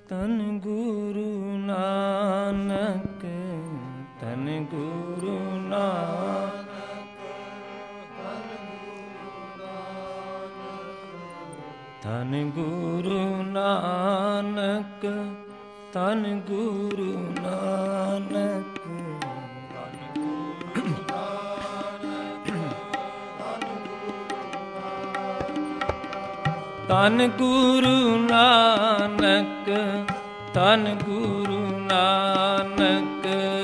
ਧੰਨ ਗੁਰੂ ਨਾਨਕ, ਧੰਨ ਗੁਰੂ ਨਾਨਕ, ਧੰਨ ਗੁਰੂ ਨਾਨਕ, ਧੰਨ ਗੁਰੂ ਨਾਨਕ, ਧੰਨ ਗੁਰੂ ਨਾਨਕ, ਧੰਨ ਗੁਰੂ ਨਾਨਕ,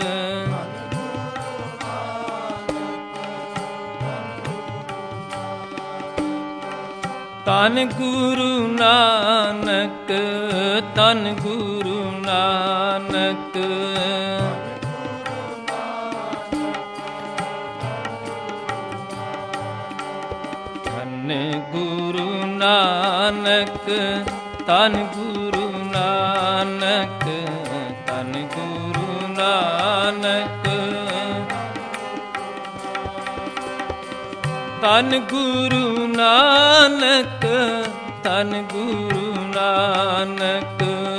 ਧੰਨ ਗੁਰੂ ਨਾਨਕ, ਧੰਨ ਗੁਰੂ ਨਾਨਕ, ਧੰਨ ਗੁਰੂ ਨਾਨਕ, ਧੰਨ ਗੁਰੂ ਨਾਨਕ, ਧੰਨ ਗੁਰੂ ਨਾਨਕ, ਧੰਨ ਗੁਰੂ ਨਾਨਕ, ਧੰਨ ਗੁਰੂ ਨਾਨਕ,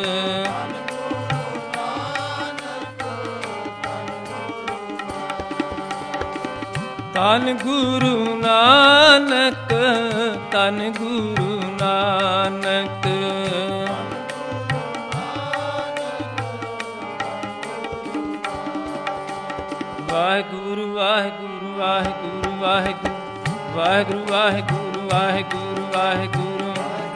ਧੰਨ ਗੁਰੂ ਨਾਨਕ, ਧੰਨ ਗੁਰੂ ਨਾਨਕ, ਵਾਹਿਗੁਰੂ ਵਾਹਿਗੁਰੂ ਵਾਹਿਗੁਰੂ ਵਾਹਿਗੁਰੂ, ਵਾਹਿਗੁਰੂ ਵਾਹਿਗੁਰੂ ਵਾਹਿਗੁਰੂ ਵਾਹਿਗੁਰੂ,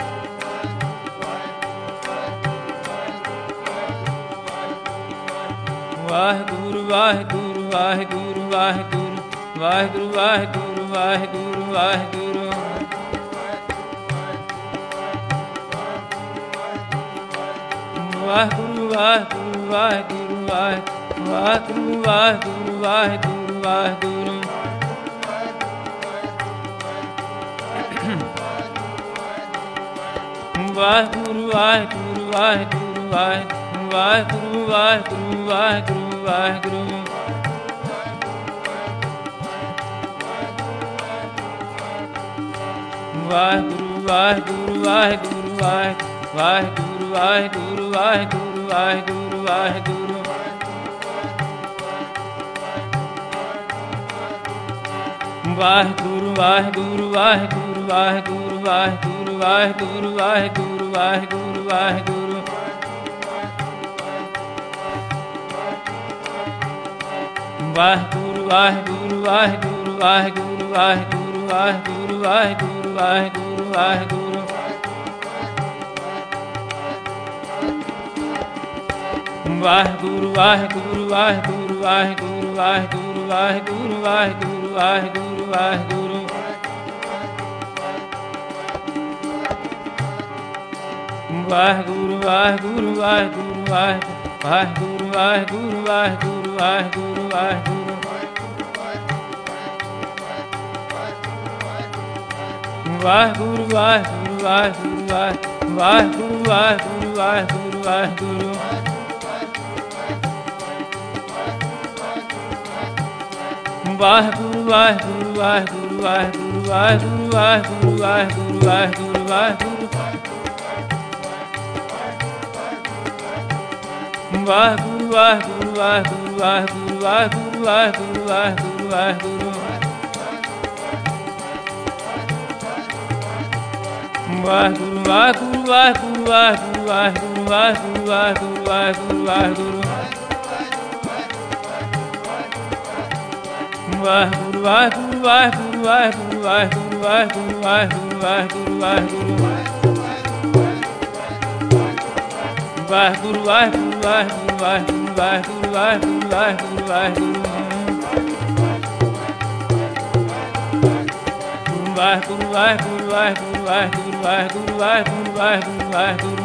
ਵਾਹਿਗੁਰੂ ਵਾਹਿਗੁਰੂ ਵਾਹਿਗੁਰੂ ਵਾਹਿਗੁਰੂ, ਵਾਹਿਗੁਰੂ ਵਾਹਿਗੁਰੂ ਵਾਹਿਗੁਰੂ ਵਾਹਿਗੁਰੂ, ਵਾਹਿਗੁਰੂ ਵਾਹਿਗੁਰੂ ਵਾਹਿਗੁਰੂ ਵਾਹਿਗੁਰੂ, ਵਾਹਿਗੁਰੂ ਵਾਹਿਗੁਰੂ ਵਾਹਿਗੁਰੂ, ਵਾਹਿਗੁਰੂ ਵਾਹਿਗੁਰੂ ਵਾਹਿਗੁਰੂ ਵਾਹਿਗੁਰੂ, ਵਾਹਿਗੁਰੂ ਵਾਹਿਗੁਰੂ ਵਾਹਿਗੁਰੂ, ਵਾਹਿਗੁਰੂ ਵਾਹਿਗੁਰੂ ਵਾਹਿਗੁਰੂ ਵਾਹਿਗੁਰੂ, ਵਾਹਿਗੁਰੂ ਵਾਹਿਗੁਰੂ ਵਾਹਿਗੁਰੂ ਵਾਹਿਗੁਰੂ, ਵਾਹਿਗੁਰੂ ਵਾਹਿਗੁਰੂ ਵਾਹਿਗੁਰੂ ਵਾਹਿਗੁਰੂ ਵਾਹਿਗੁਰੂ, ਵਾਹਿਗੁਰੂ ਵਾਹਿਗੁਰੂ ਵਾਹਿਗੁਰੂ ਵਾਹਿਗੁਰੂ, ਵਾਹਿਗੁਰੂ ਵਾਹਿਗੁਰੂ ਵਾਹਿਗੁਰੂ ਵਾਹਿਗੁਰੂ ਵਾਹਿਗੁਰੂ, ਵਾਹਿਗੁਰੂ ਵਾਹਿਗੁਰੂ ਵਾਹਿਗੁਰੂ ਵਾਹਿਗੁਰੂ, ਵਾਹਿਗੁਰੂ ਵਾਹਿਗੁਰੂ ਵਾਹਿਗੁਰੂ ਵਾਹਿਗੁਰੂ ਵਾਹਿਗੁਰੂ, ਵਾਹਿਗੁਰੂ ਵਾਹਿਗੁਰੂ ਵਾਹਿਗੁਰੂ ਵਾਹਿਗੁਰੂ, ਵਾਹਿਗੁਰੂ ਵਾਹਿਗੁਰੂ ਵਾਹਿਗੁਰੂ ਵਾਹਿਗੁਰੂ, ਵਾਹਿਗੁਰੂ ਵਾਹਿਗੁਰੂ ਵਾਹਿਗੁਰੂ ਵਾਹਿਗੁਰੂ, ਵਾਹਿਗੁਰੂ ਵਾਹਿਗੁਰੂ ਵਾਹਿਗੁਰੂ ਵਾਹਿਗੁਰੂ, ਵਾਹਿਗੁਰੂ ਵਾਹਿਗੁਰੂ ਵਾਹਿਗੁਰੂ, ਵਾਹਿਗੁਰੂ ਵਾਹਿਗੁਰੂ ਵਾਹਿਗੁਰੂ ਵਾਹਿਗੁਰੂ, ਵਾਹਿਗੁਰੂ ਵਾਹਿਗੁਰੂ ਵਾਹਿਗੁਰੂ ਵਾਹਿਗੁਰੂ, ਵਾਹਿਗੁਰੂ ਵਾਹਿਗੁਰੂ ਵਾਹਿਗੁਰੂ ਵਾਹਿਗੁਰੂ ਵਾਹਿਗੁਰੂ, ਵਾਹਿਗੁਰੂ ਵਾਹਿਗੁਰੂ ਵਾਹਿਗੁਰੂ ਵਾਹਿਗੁਰੂ, ਵਾਹਿਗੁਰੂ ਵਾਹਿਗੁਰੂ ਵਾਹਿਗੁਰੂ ਵਾਹਿਗੁਰੂ ਵਾਹਿਗੁਰੂ, ਵਾਹਿਗੁਰੂ ਵਾਹਿਗੁਰੂ ਵਾਹਿਗੁਰੂ ਵਾਹਿਗੁਰੂ, ਵਾਹਿਗੁਰੂ ਵਾਹਿਗੁਰੂ ਵਾਹਿਗੁਰੂ ਵਾਹਿਗੁਰੂ ਵਾਹਿਗੁਰੂ, ਵਾਹਿਗੁਰੂ ਵਾਹਿਗੁਰੂ ਵਾਹਿਗੁਰੂ ਵਾਹਿਗੁਰੂ, ਵਾਹਿਗੁਰੂ ਵਾਹਿਗੁਰੂ ਵਾਹਿਗੁਰੂ ਵਾਹਿਗੁਰੂ ਵਾਹਿਗੁਰੂ, ਵਾਹਿਗੁਰੂ ਵਾਹਿਗੁਰੂ ਵਾਹਿਗੁਰੂ, ਵਾਹਿਗੁਰੂ ਵਾਹਿਗੁਰੂ ਵਾਹਿਗੁਰੂ ਵਾਹਿਗੁਰੂ ਵਾਹਿਗੁਰੂ, ਵਾਹਿਗੁਰੂ ਵਾਹਿਗੁਰੂ ਵਾਹਿਗੁਰੂ,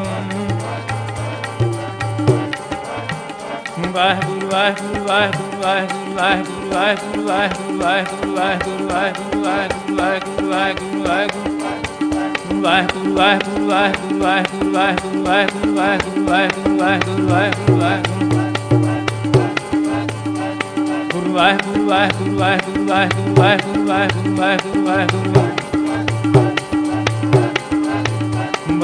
ਵਾਹਿਗੁਰੂ ਵਾਹਿਗੁਰੂ ਵਾਹਿਗੁਰੂ ਵਾਹਿਗੁਰੂ ਵਾਹਿਗੁਰੂ, ਵਾਹਿਗੁਰੂ ਵਾਹਿਗੁਰੂ ਵਾਹਿਗੁਰੂ ਵਾਹਿਗੁਰੂ, ਵਾਹਿਗੁਰੂ ਵਾਹਿਗੁਰੂ ਵਾਹਿਗੁਰੂ ਵਾਹਿਗੁਰੂ ਵਾਹਿਗੁਰੂ, ਵਾਹਿਗੁਰੂ ਵਾਹਿਗੁਰੂ ਵਾਹਿਗੁਰੂ ਵਾਹਿਗੁਰੂ ਵਾਹਿਗੁਰੂ ਵਾਹਿਗੁਰੂ ਵਾਹਿਗੁਰੂ ਵਾਹਿਗੁਰੂ ਵਾਹਿਗੁਰੂ ਵਾਹਿਗੁਰੂ ਵਾਹਿਗੁਰੂ, ਗੁਰੂ ਵਾਹਿਗੁਰੂ ਵਾਹਿਗੁਰੂ ਵਾਹਿਗੁਰੂ ਵਾਹਿਗੁਰੂ ਵਾਹਿਗੁਰੂ ਵਾਹਿਗੁਰੂ ਵਾਹਿਗੁਰੂ ਵਾਹਿਗੁਰੂ,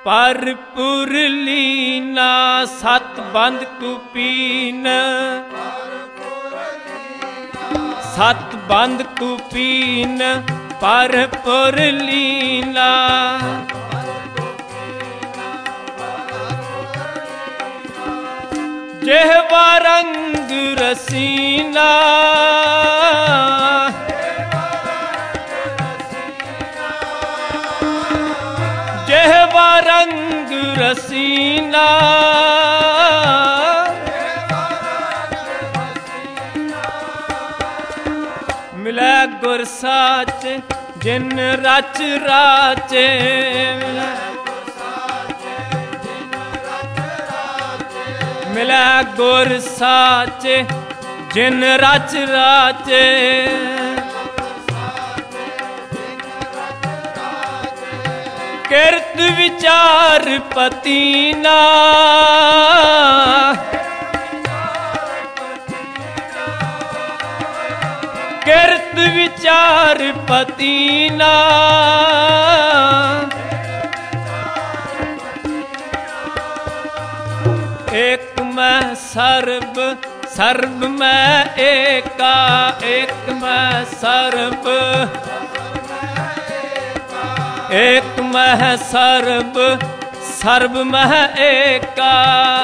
परपुर लीना सत बंद कुपीन, सत बंद कुपीन परपुर लीना। जेहवा रंग रसीना, जेहवा रंग रसीना। मिलै गुर साच जिन रच राचे, मिलै गुर साच जिन रच राचे। किरत विचार पतीना, किरत विचार पतीना। एक मैं सर्ब सर्ब मैं एका, एक मैं सर्ब एक मैं सर्ब सर्ब मैं एका।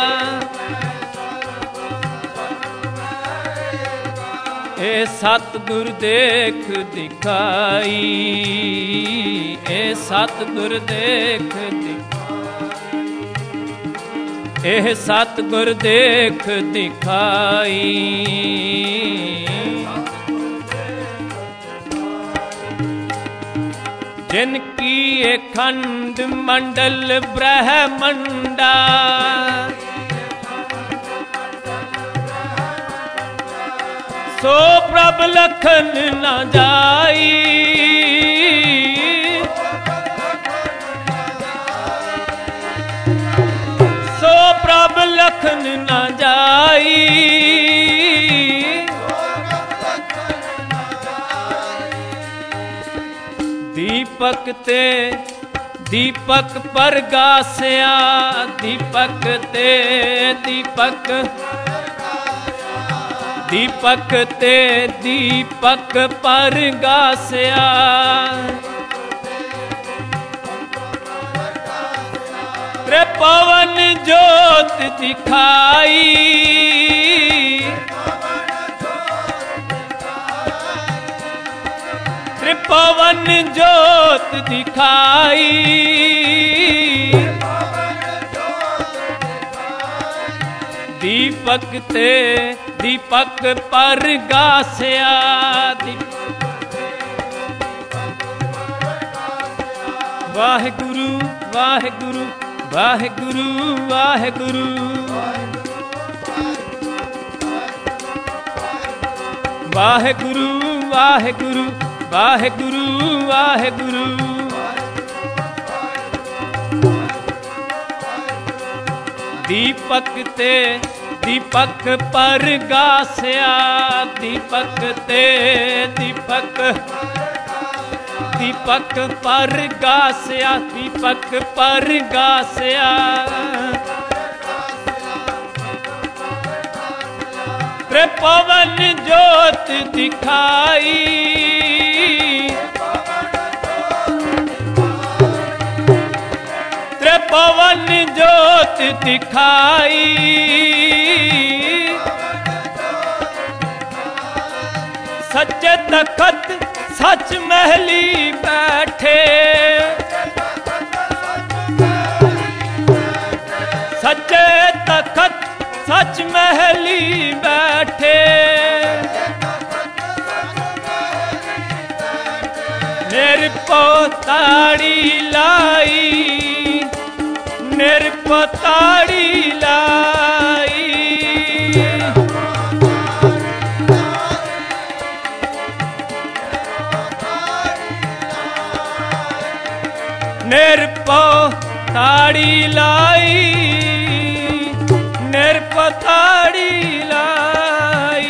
ए सतगुर देख दिखाई, ए सतगुर देख दिखाई, ए सतगुर देख दिखाई। जिनकी खंड मंडल ब्रह्मंडा, सो प्रभ लखन न जाई। सो प्रभ लखन न जाई। दीपक ते दीपक परगासिया, दीपक ते दीपक, दीपक ते दीपक परगासिया। त्रिपवन ज्योत दिखाई, त्रिपवन ज्योत दिखाई। दीपक ते दीपक परगासिया, वाहेगुरु वाहेगुरु वाहेगुरु वाहेगुरु। वाहेगुरु वाहेगुरु वाहेगुरु वाहेगुरु। दीपक ते दीपक परगासिया, दीपक ते दीपक, दीपक परगासिया, दीपक परगासिया। त्रिपवन ज्योत दिखाई, त्रिपवन ज्योत दिखाई। सच्चे तखत सच महली बैठे, सच्चे तखत सच महली बैठे। निरपो ताड़ी लाई, निरपो ताड़ी लाई। निरपो ताड़ी लाई, निरपो ताड़ी लाई।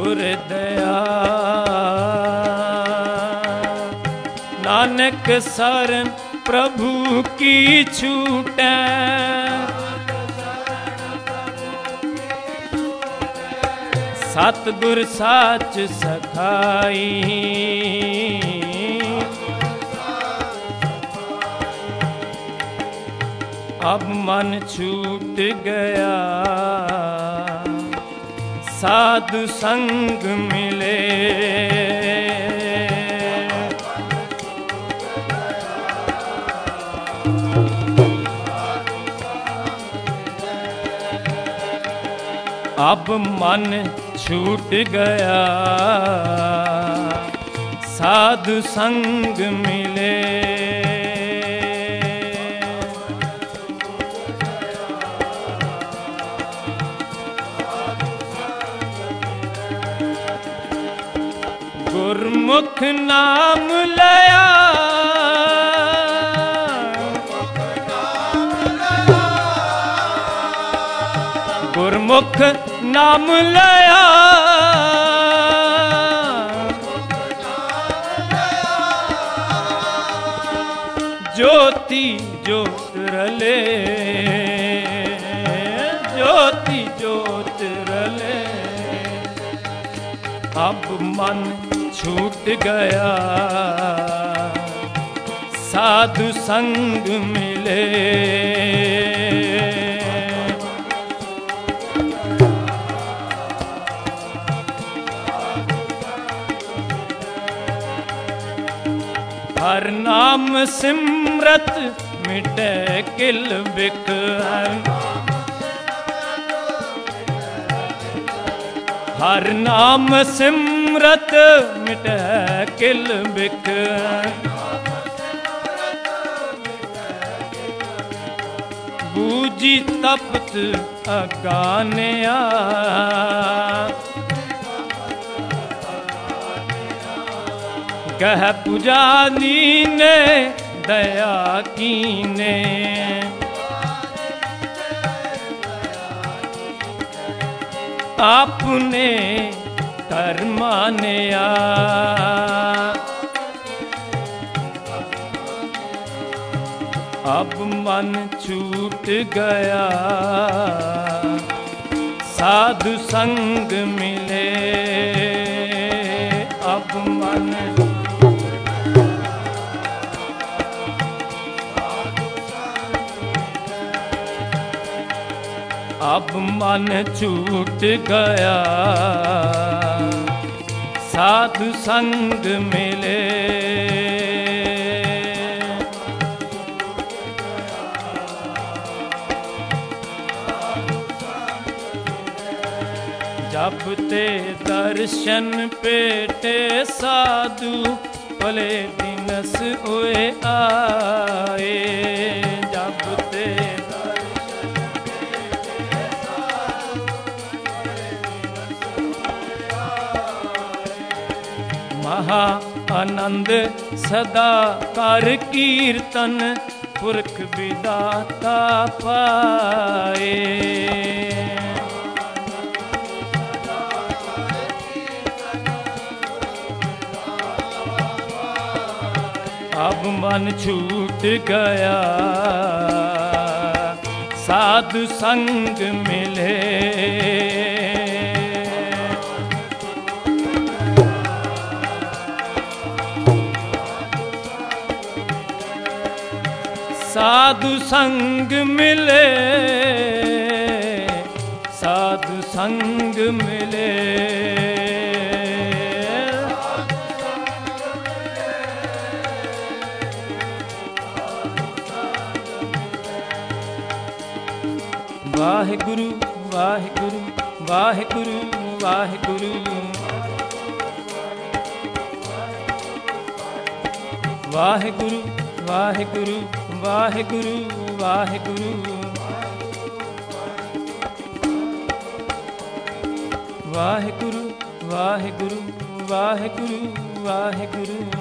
गुर दया नानक शरण प्रभु की छूटै सतगुर साच सखाई अब मन छूट गया साधु संग मिले अब मन छूट गया साधु संग मिले गुरमुख नाम लया गुरमुख नाम लया ज्योति ज्योत रले ज्योति ज्योत रले अब मन छूट गया साधु संग मिले हर नाम सिमरत मिटे किल बिक हर नाम सिमरत मिटे किल बिक बूझी तपत अगानिया कह पुजानी ने दया कीने आपने कर मानिया अब मन छूट गया साधु संग मिले अब मन अब मन छूट गया साधु संग मिले जब ते दर्शन पेटे साधु भले दिनस हुए आए जब ते महा आनंद सदा कर कीर्तन पुरख विदाता पाए अब मन छूट गया साधु संग मिले साधु संग मिले साधु संग मिले वाहिगुरु वाहिगुरु वाहिगुरु वाहिगुरु वाहिगुरु वाहिगुरु वाहिगुरु वाहिगुरु वाहिगुरु वाहिगुरु वाहिगुरु वाहिगुरु